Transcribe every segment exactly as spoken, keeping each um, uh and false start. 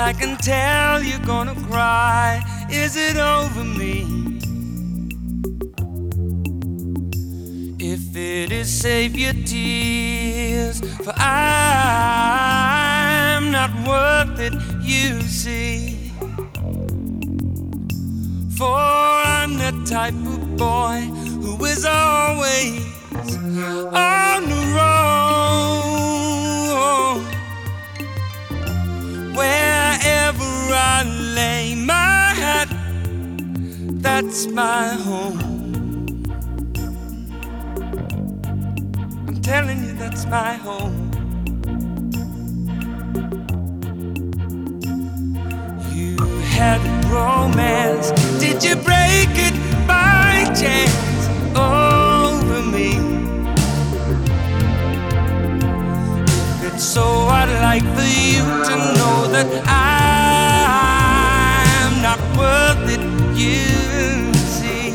I can tell you're gonna cry. Is it over me? If it is, save your tears, for I'm not worth it, you see. For I'm the type of boy who is always on the road. Wherever I lay my hat, that's my home. I'm telling you, that's my home. You had romance, did you break it by chance over me? If it's so, I'd like for you to know that I'm not worth it, you see.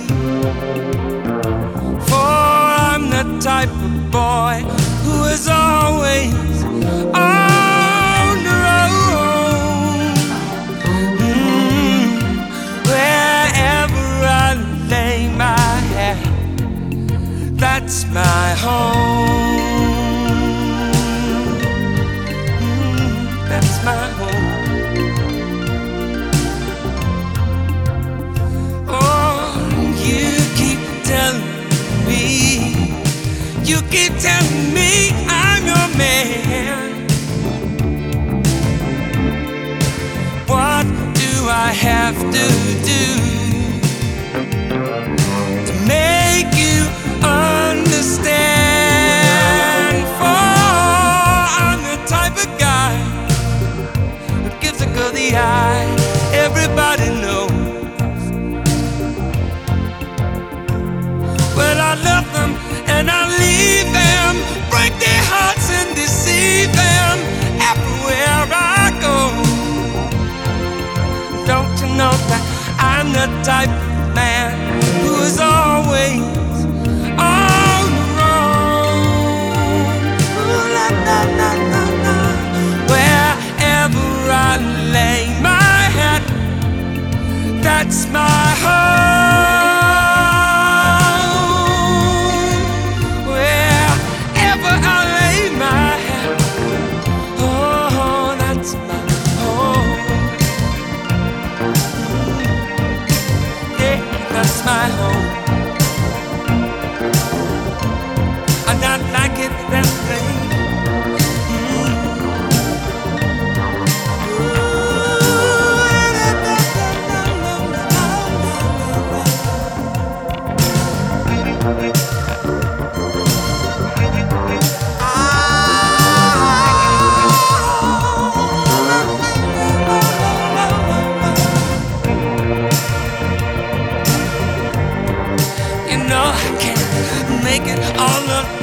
For I'm the type of boy who is always on the road. Mm, wherever I lay my head, that's my home. Mm, that's my home. Oh, you keep telling me, you keep telling me I'm your man. What do I have to do to make you understand? For I'm the type of guy who gives a girl the eye, everybody knows. Well, I love them and I leave them, break their hearts and deceive them everywhere I go. Don't you know that I'm the type of man who is always on the road? Ooh, la, la, la, la, la. Wherever I lay my hat, that's my home. Wherever I lay my hat, oh, that's my home. Yeah, that's my home. I not like it that way. You know I can't make it all up.